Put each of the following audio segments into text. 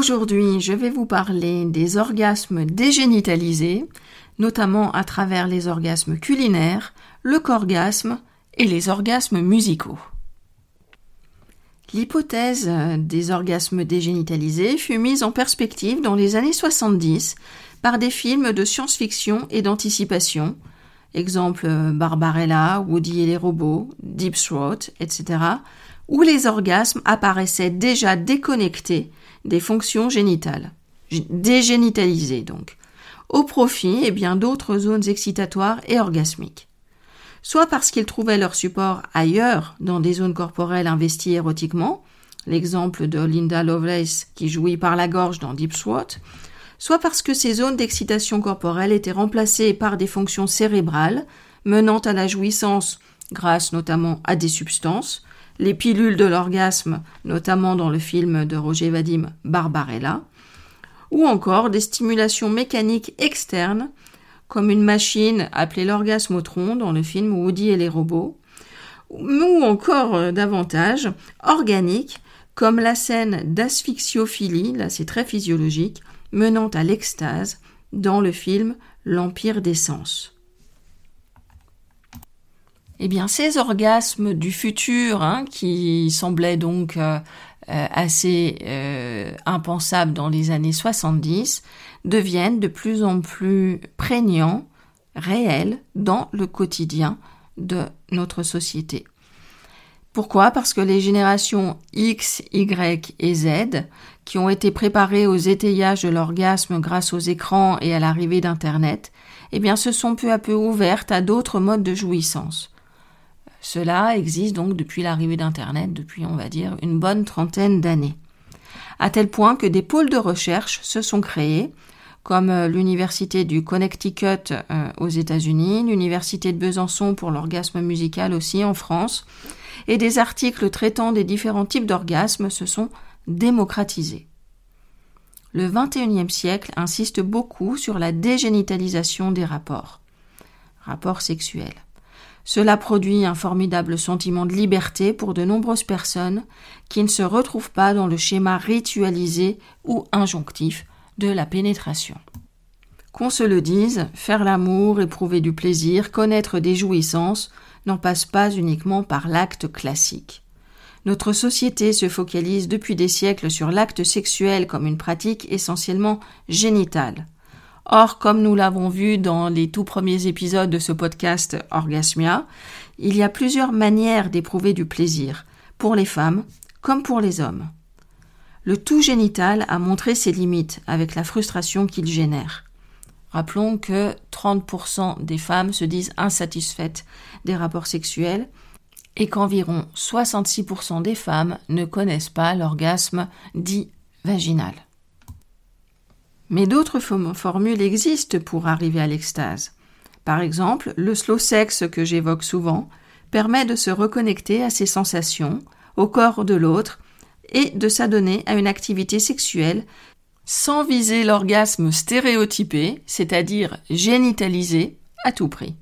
Aujourd'hui, je vais vous parler des orgasmes dégénitalisés, notamment à travers les orgasmes culinaires, le corgasme et les orgasmes musicaux. L'hypothèse des orgasmes dégénitalisés fut mise en perspective dans les années 70 par des films de science-fiction et d'anticipation, exemple Barbarella, Woody et les robots, Deep Throat, etc., où les orgasmes apparaissaient déjà déconnectés des fonctions génitales, dégénitalisées donc, au profit d'autres zones excitatoires et orgasmiques. Soit parce qu'ils trouvaient leur support ailleurs, dans des zones corporelles investies érotiquement, l'exemple de Linda Lovelace qui jouit par la gorge dans Deep Throat, soit parce que ces zones d'excitation corporelle étaient remplacées par des fonctions cérébrales menant à la jouissance grâce notamment à des substances, les pilules de l'orgasme, notamment dans le film de Roger Vadim Barbarella, ou encore des stimulations mécaniques externes, comme une machine appelée l'orgasmotron dans le film Woody et les robots, ou encore davantage organiques, comme la scène d'asphyxiophilie, là c'est très physiologique, menant à l'extase dans le film L'Empire des Sens. Ces orgasmes du futur, qui semblaient donc assez impensables dans les années 70, deviennent de plus en plus prégnants, réels, dans le quotidien de notre société. Pourquoi ? Parce que les générations X, Y et Z, qui ont été préparées aux étayages de l'orgasme grâce aux écrans et à l'arrivée d'Internet, se sont peu à peu ouvertes à d'autres modes de jouissance. Cela existe donc depuis l'arrivée d'Internet, depuis on va dire une bonne trentaine d'années. À tel point que des pôles de recherche se sont créés, comme l'université du Connecticut aux États-Unis, l'université de Besançon pour l'orgasme musical aussi en France, et des articles traitant des différents types d'orgasmes se sont démocratisés. Le XXIe siècle insiste beaucoup sur la dégénitalisation des rapports sexuels. Cela produit un formidable sentiment de liberté pour de nombreuses personnes qui ne se retrouvent pas dans le schéma ritualisé ou injonctif de la pénétration. Qu'on se le dise, faire l'amour, éprouver du plaisir, connaître des jouissances n'en passe pas uniquement par l'acte classique. Notre société se focalise depuis des siècles sur l'acte sexuel comme une pratique essentiellement génitale. Or, comme nous l'avons vu dans les tout premiers épisodes de ce podcast Orgasmia, il y a plusieurs manières d'éprouver du plaisir, pour les femmes comme pour les hommes. Le tout génital a montré ses limites avec la frustration qu'il génère. Rappelons que 30% des femmes se disent insatisfaites des rapports sexuels et qu'environ 66% des femmes ne connaissent pas l'orgasme dit vaginal. Mais d'autres formules existent pour arriver à l'extase. Par exemple, le slow sex que j'évoque souvent permet de se reconnecter à ses sensations, au corps de l'autre et de s'adonner à une activité sexuelle sans viser l'orgasme stéréotypé, c'est-à-dire génitalisé, à tout prix.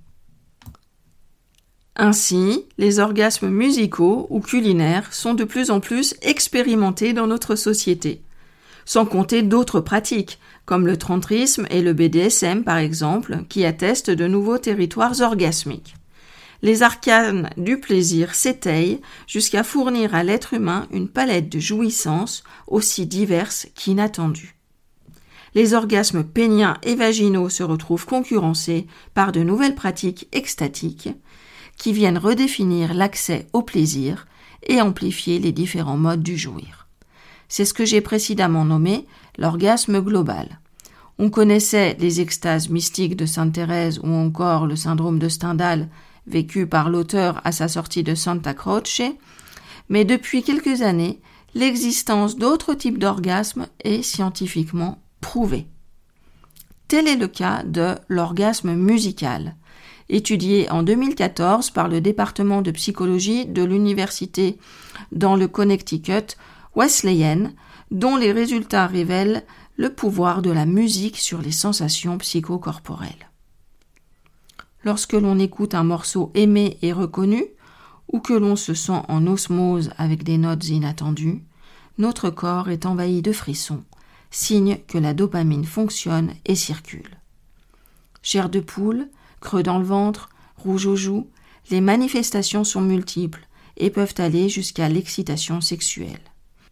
Ainsi, les orgasmes musicaux ou culinaires sont de plus en plus expérimentés dans notre société, sans compter d'autres pratiques, comme le tantrisme et le BDSM par exemple, qui attestent de nouveaux territoires orgasmiques. Les arcanes du plaisir s'étayent jusqu'à fournir à l'être humain une palette de jouissances aussi diverses qu'inattendues. Les orgasmes péniens et vaginaux se retrouvent concurrencés par de nouvelles pratiques extatiques qui viennent redéfinir l'accès au plaisir et amplifier les différents modes du jouir. C'est ce que j'ai précédemment nommé l'orgasme global. On connaissait les extases mystiques de Sainte Thérèse ou encore le syndrome de Stendhal vécu par l'auteur à sa sortie de Santa Croce, mais depuis quelques années, l'existence d'autres types d'orgasmes est scientifiquement prouvée. Tel est le cas de l'orgasme musical, étudié en 2014 par le département de psychologie de l'université dans le Connecticut Wesleyan, dont les résultats révèlent le pouvoir de la musique sur les sensations psychocorporelles. Lorsque l'on écoute un morceau aimé et reconnu, ou que l'on se sent en osmose avec des notes inattendues, notre corps est envahi de frissons, signe que la dopamine fonctionne et circule. Chair de poule, creux dans le ventre, rouge aux joues, les manifestations sont multiples et peuvent aller jusqu'à l'excitation sexuelle.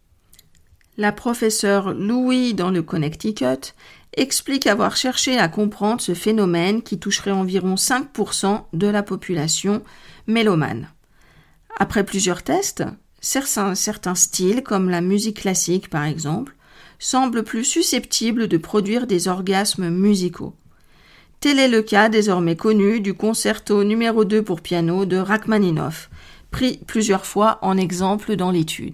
La professeure Louis dans le Connecticut explique avoir cherché à comprendre ce phénomène qui toucherait environ 5% de la population mélomane. Après plusieurs tests, certains styles, comme la musique classique par exemple, semblent plus susceptibles de produire des orgasmes musicaux. Tel est le cas désormais connu du concerto numéro 2 pour piano de Rachmaninoff, pris plusieurs fois en exemple dans l'étude.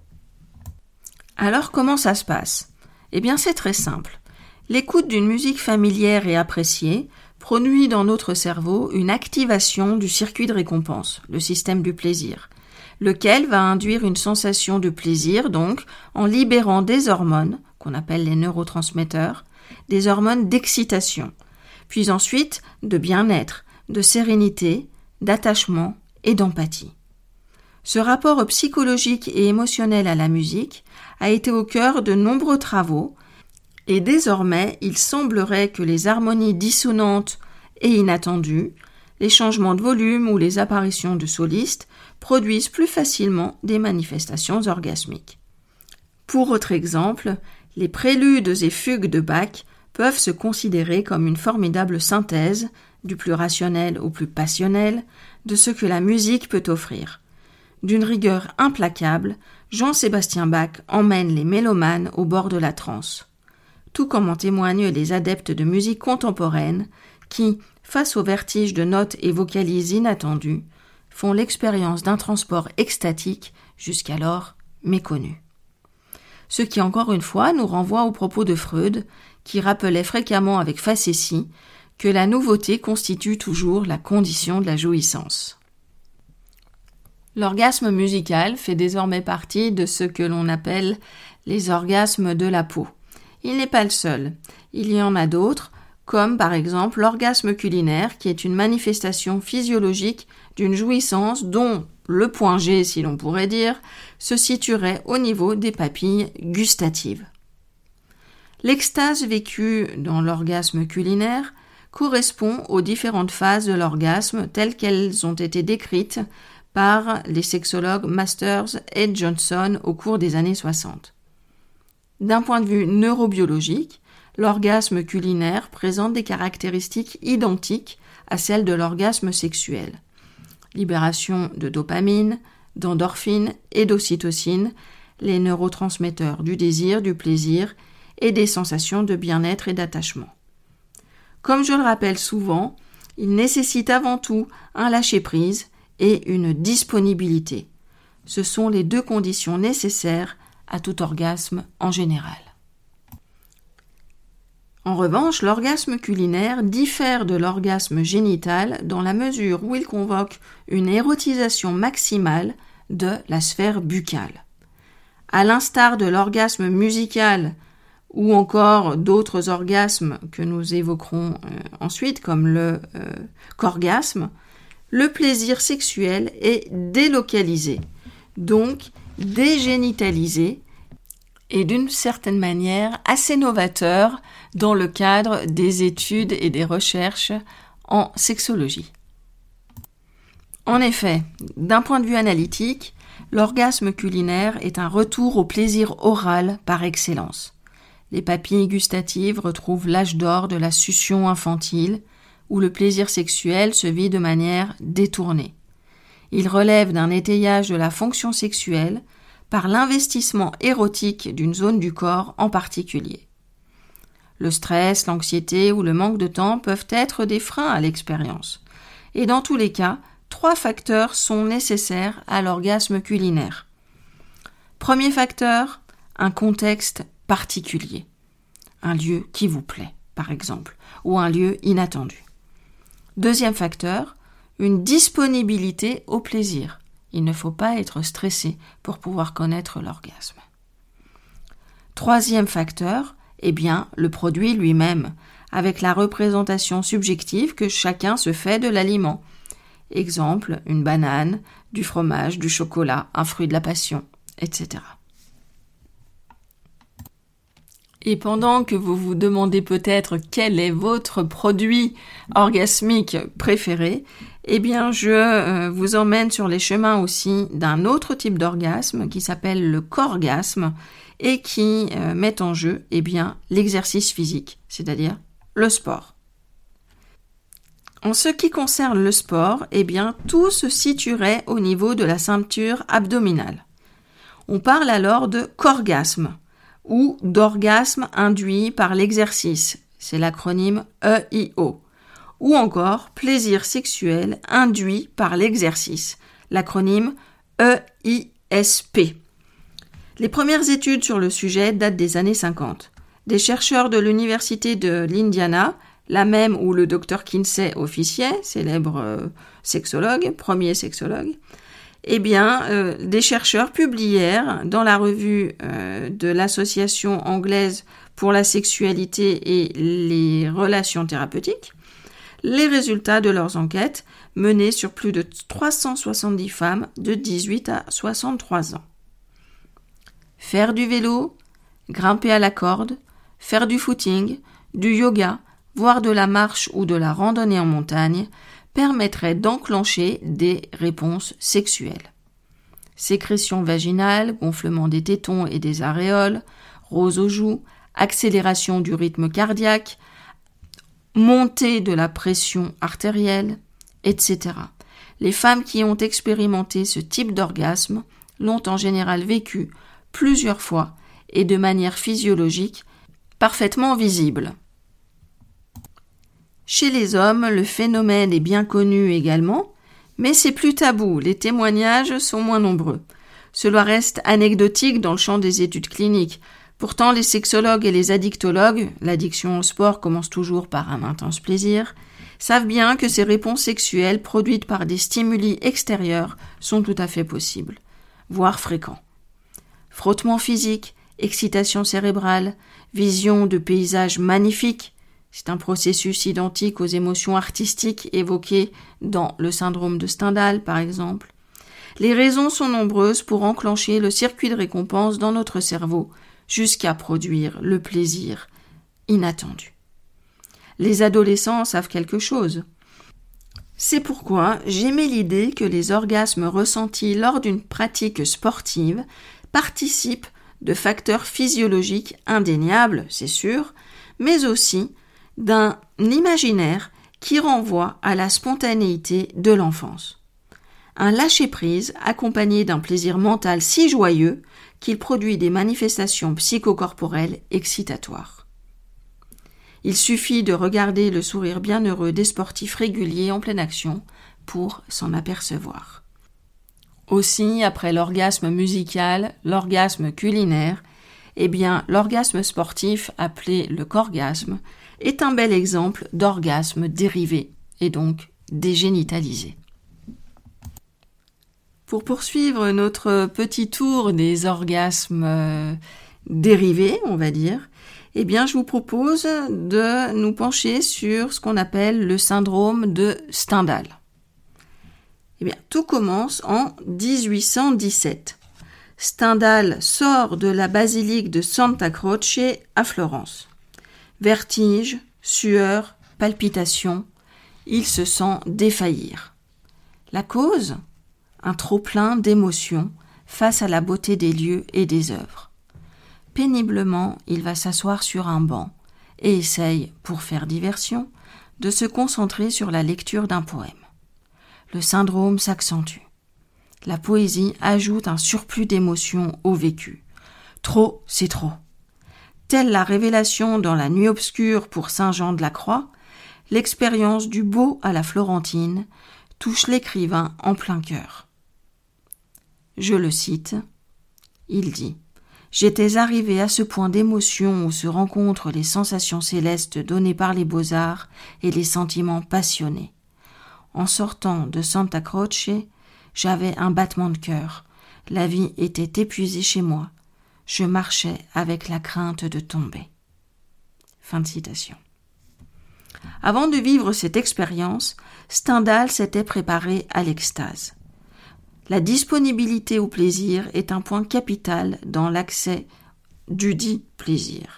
Alors comment ça se passe ? Eh bien c'est très simple. L'écoute d'une musique familière et appréciée produit dans notre cerveau une activation du circuit de récompense, le système du plaisir, lequel va induire une sensation de plaisir donc en libérant des hormones, qu'on appelle les neurotransmetteurs, des hormones d'excitation, puis ensuite de bien-être, de sérénité, d'attachement et d'empathie. Ce rapport psychologique et émotionnel à la musique a été au cœur de nombreux travaux et désormais il semblerait que les harmonies dissonantes et inattendues, les changements de volume ou les apparitions de solistes produisent plus facilement des manifestations orgasmiques. Pour autre exemple, les préludes et fugues de Bach peuvent se considérer comme une formidable synthèse, du plus rationnel au plus passionnel, de ce que la musique peut offrir. D'une rigueur implacable, Jean-Sébastien Bach emmène les mélomanes au bord de la transe. Tout comme en témoignent les adeptes de musique contemporaine qui, face au vertige de notes et vocalises inattendues, font l'expérience d'un transport extatique jusqu'alors méconnu. Ce qui, encore une fois, nous renvoie aux propos de Freud, qui rappelait fréquemment avec facétie que la nouveauté constitue toujours la condition de la jouissance. L'orgasme musical fait désormais partie de ce que l'on appelle les orgasmes de la peau. Il n'est pas le seul. Il y en a d'autres, comme par exemple l'orgasme culinaire, qui est une manifestation physiologique d'une jouissance dont le point G, si l'on pourrait dire, se situerait au niveau des papilles gustatives. L'extase vécue dans l'orgasme culinaire correspond aux différentes phases de l'orgasme telles qu'elles ont été décrites par les sexologues Masters et Johnson au cours des années 60. D'un point de vue neurobiologique, l'orgasme culinaire présente des caractéristiques identiques à celles de l'orgasme sexuel. Libération de dopamine, d'endorphine et d'ocytocine, les neurotransmetteurs du désir, du plaisir et des sensations de bien-être et d'attachement. Comme je le rappelle souvent, il nécessite avant tout un lâcher-prise et une disponibilité. Ce sont les deux conditions nécessaires à tout orgasme en général. En revanche, l'orgasme culinaire diffère de l'orgasme génital dans la mesure où il convoque une érotisation maximale de la sphère buccale. À l'instar de l'orgasme musical ou encore d'autres orgasmes que nous évoquerons ensuite, comme le qu'orgasme, le plaisir sexuel est délocalisé, donc dégénitalisé, et d'une certaine manière assez novateur dans le cadre des études et des recherches en sexologie. En effet, d'un point de vue analytique, l'orgasme culinaire est un retour au plaisir oral par excellence. Les papilles gustatives retrouvent l'âge d'or de la succion infantile, où le plaisir sexuel se vit de manière détournée. Il relève d'un étayage de la fonction sexuelle par l'investissement érotique d'une zone du corps en particulier. Le stress, l'anxiété ou le manque de temps peuvent être des freins à l'expérience. Et dans tous les cas, 3 facteurs sont nécessaires à l'orgasme culinaire. Premier facteur, un contexte particulier. Un lieu qui vous plaît, par exemple, ou un lieu inattendu. Deuxième facteur, une disponibilité au plaisir. Il ne faut pas être stressé pour pouvoir connaître l'orgasme. Troisième facteur, le produit lui-même, avec la représentation subjective que chacun se fait de l'aliment. Exemple, une banane, du fromage, du chocolat, un fruit de la passion, etc. Et pendant que vous vous demandez peut-être quel est votre produit orgasmique préféré, eh bien, je vous emmène sur les chemins aussi d'un autre type d'orgasme qui s'appelle le corgasme et qui met en jeu, eh bien, l'exercice physique, c'est-à-dire le sport. En ce qui concerne le sport, eh bien, tout se situerait au niveau de la ceinture abdominale. On parle alors de corgasme ou d'orgasme induit par l'exercice, c'est l'acronyme EIO, ou encore plaisir sexuel induit par l'exercice, l'acronyme EISP. Les premières études sur le sujet datent des années 50. Des chercheurs de l'université de l'Indiana, la même où le Dr Kinsey officiait, célèbre sexologue, premier sexologue, eh bien, des chercheurs publièrent dans la revue de l'Association anglaise pour la sexualité et les relations thérapeutiques les résultats de leurs enquêtes menées sur plus de 370 femmes de 18 à 63 ans. Faire du vélo, grimper à la corde, faire du footing, du yoga, voire de la marche ou de la randonnée en montagne, permettrait d'enclencher des réponses sexuelles. Sécrétion vaginale, gonflement des tétons et des aréoles, rose aux joues, accélération du rythme cardiaque, montée de la pression artérielle, etc. Les femmes qui ont expérimenté ce type d'orgasme l'ont en général vécu plusieurs fois et de manière physiologique, parfaitement visible. Chez les hommes, le phénomène est bien connu également, mais c'est plus tabou, les témoignages sont moins nombreux. Cela reste anecdotique dans le champ des études cliniques. Pourtant, les sexologues et les addictologues, l'addiction au sport commence toujours par un intense plaisir, savent bien que ces réponses sexuelles produites par des stimuli extérieurs sont tout à fait possibles, voire fréquents. Frottement physique, excitation cérébrale, vision de paysages magnifiques, c'est un processus identique aux émotions artistiques évoquées dans le syndrome de Stendhal, par exemple. Les raisons sont nombreuses pour enclencher le circuit de récompense dans notre cerveau, jusqu'à produire le plaisir inattendu. Les adolescents savent quelque chose. C'est pourquoi j'aimais l'idée que les orgasmes ressentis lors d'une pratique sportive participent de facteurs physiologiques indéniables, c'est sûr, mais aussi d'un imaginaire qui renvoie à la spontanéité de l'enfance. Un lâcher-prise accompagné d'un plaisir mental si joyeux qu'il produit des manifestations psychocorporelles excitatoires. Il suffit de regarder le sourire bienheureux des sportifs réguliers en pleine action pour s'en apercevoir. Aussi, après l'orgasme musical, l'orgasme culinaire, eh bien, l'orgasme sportif, appelé le corgasme, est un bel exemple d'orgasme dérivé et donc dégénitalisé. Pour poursuivre notre petit tour des orgasmes dérivés, on va dire, eh bien, je vous propose de nous pencher sur ce qu'on appelle le syndrome de Stendhal. Eh bien, tout commence en 1817. Stendhal sort de la basilique de Santa Croce à Florence. Vertige, sueur, palpitations, il se sent défaillir. La cause ? Un trop-plein d'émotions face à la beauté des lieux et des œuvres. Péniblement, il va s'asseoir sur un banc et essaye, pour faire diversion, de se concentrer sur la lecture d'un poème. Le syndrome s'accentue. La poésie ajoute un surplus d'émotions au vécu. Trop, c'est trop. Telle la révélation dans la nuit obscure pour Saint Jean de la Croix, l'expérience du beau à la Florentine touche l'écrivain en plein cœur. Je le cite, il dit « J'étais arrivé à ce point d'émotion où se rencontrent les sensations célestes données par les beaux-arts et les sentiments passionnés. En sortant de Santa Croce, j'avais un battement de cœur. La vie était épuisée chez moi. Je marchais avec la crainte de tomber. » Fin de citation. Avant de vivre cette expérience, Stendhal s'était préparé à l'extase. La disponibilité au plaisir est un point capital dans l'accès du dit plaisir.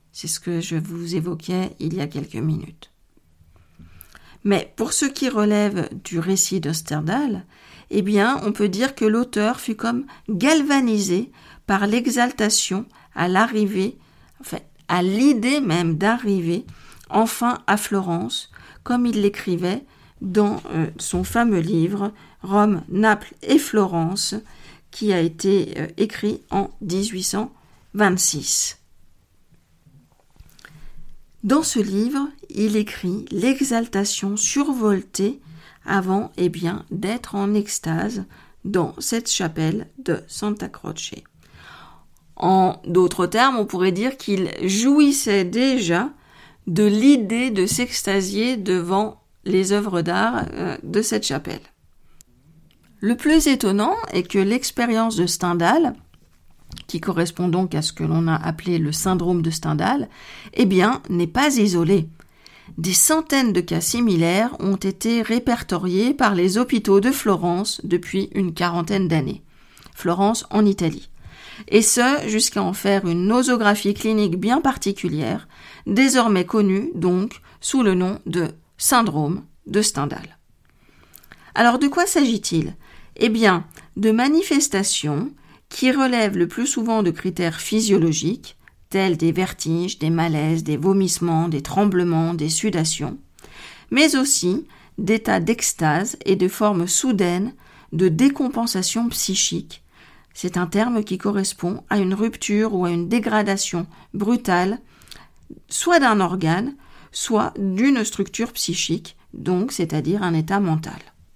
C'est ce que je vous évoquais il y a quelques minutes. Mais pour ce qui relève du récit de Stendhal, eh bien, on peut dire que l'auteur fut comme galvanisé par l'exaltation à l'arrivée, à l'idée même d'arriver enfin à Florence, comme il l'écrivait dans son fameux livre « Rome, Naples et Florence », qui a été écrit en 1826. Dans ce livre, il écrit l'exaltation survoltée avant d'être en extase dans cette chapelle de Santa Croce. En d'autres termes, on pourrait dire qu'il jouissait déjà de l'idée de s'extasier devant les œuvres d'art de cette chapelle. Le plus étonnant est que l'expérience de Stendhal, qui correspond donc à ce que l'on a appelé le syndrome de Stendhal, n'est pas isolée. Des centaines de cas similaires ont été répertoriés par les hôpitaux de Florence depuis une quarantaine d'années. Florence en Italie. Et ce, jusqu'à en faire une nosographie clinique bien particulière, désormais connue donc sous le nom de syndrome de Stendhal. Alors de quoi s'agit-il ? De manifestations qui relèvent le plus souvent de critères physiologiques, tels des vertiges, des malaises, des vomissements, des tremblements, des sudations, mais aussi d'états d'extase et de formes soudaines de décompensation psychique. C'est un terme qui correspond à une rupture ou à une dégradation brutale, soit d'un organe, soit d'une structure psychique, donc c'est-à-dire un état mental.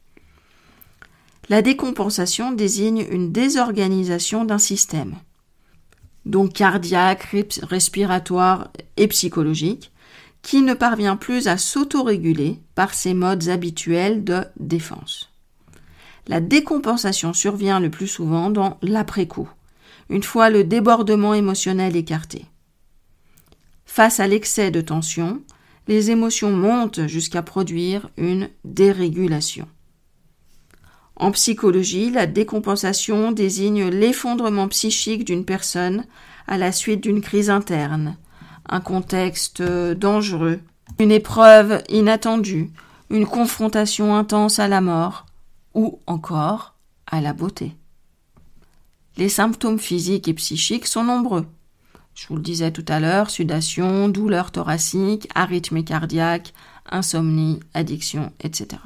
La décompensation désigne une désorganisation d'un système, donc cardiaque, respiratoire et psychologique, qui ne parvient plus à s'autoréguler par ses modes habituels de défense. La décompensation survient le plus souvent dans l'après-coup, une fois le débordement émotionnel écarté. Face à l'excès de tension, les émotions montent jusqu'à produire une dérégulation. En psychologie, la décompensation désigne l'effondrement psychique d'une personne à la suite d'une crise interne, un contexte dangereux, une épreuve inattendue, une confrontation intense à la mort ou encore à la beauté. Les symptômes physiques et psychiques sont nombreux. Je vous le disais tout à l'heure, sudation, douleur thoracique, arythmie cardiaque, insomnie, addiction, etc.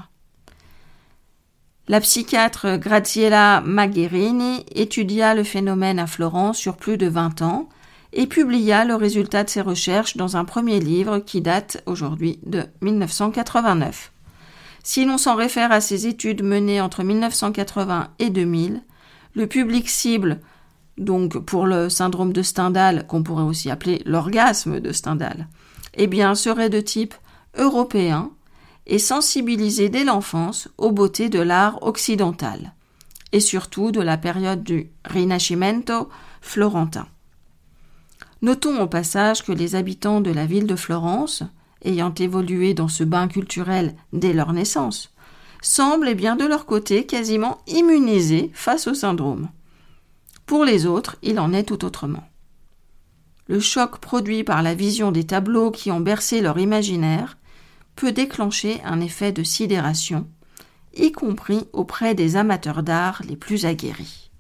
La psychiatre Graziella Magherini étudia le phénomène à Florence sur plus de 20 ans et publia le résultat de ses recherches dans un premier livre qui date aujourd'hui de 1989. Si l'on s'en réfère à ses études menées entre 1980 et 2000, le public cible, donc pour le syndrome de Stendhal, qu'on pourrait aussi appeler l'orgasme de Stendhal, serait de type européen et sensibilisé dès l'enfance aux beautés de l'art occidental, et surtout de la période du Rinascimento florentin. Notons au passage que les habitants de la ville de Florence, ayant évolué dans ce bain culturel dès leur naissance, semblent de leur côté quasiment immunisés face au syndrome. Pour les autres, il en est tout autrement. Le choc produit par la vision des tableaux qui ont bercé leur imaginaire peut déclencher un effet de sidération, y compris auprès des amateurs d'art les plus aguerris.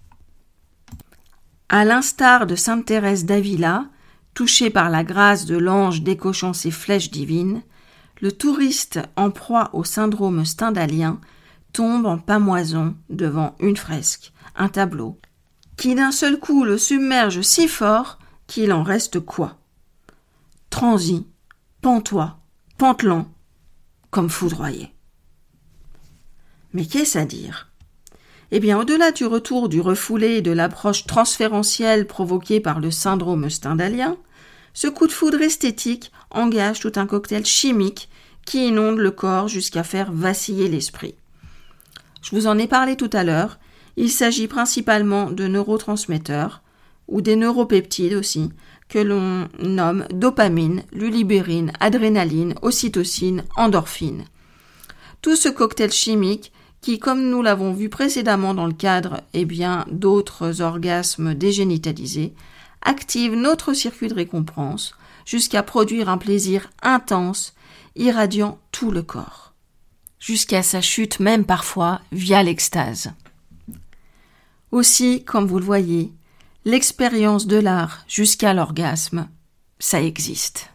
À l'instar de sainte Thérèse d'Avila, touchée par la grâce de l'ange décochant ses flèches divines, le touriste en proie au syndrome stendhalien tombe en pâmoison devant une fresque, un tableau, qui d'un seul coup le submerge si fort qu'il en reste quoi ? Transi, pantois, pantelant, comme foudroyé. Mais qu'est-ce à dire ? Au-delà du retour du refoulé et de l'approche transférentielle provoquée par le syndrome stendhalien, ce coup de foudre esthétique engage tout un cocktail chimique qui inonde le corps jusqu'à faire vaciller l'esprit. Je vous en ai parlé tout à l'heure, il s'agit principalement de neurotransmetteurs, ou des neuropeptides aussi, que l'on nomme dopamine, lulibérine, adrénaline, ocytocine, endorphine. Tout ce cocktail chimique qui, comme nous l'avons vu précédemment dans le cadre d'autres orgasmes dégénitalisés, active notre circuit de récompense, jusqu'à produire un plaisir intense, irradiant tout le corps, jusqu'à sa chute même parfois via l'extase. Aussi, comme vous le voyez, l'expérience de l'art jusqu'à l'orgasme, ça existe.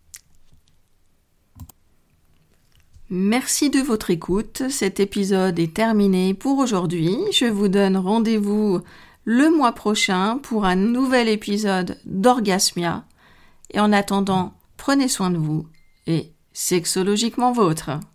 Merci de votre écoute. Cet épisode est terminé pour aujourd'hui. Je vous donne rendez-vous le mois prochain pour un nouvel épisode d'Orgasmia. Et en attendant, prenez soin de vous et sexologiquement vôtre.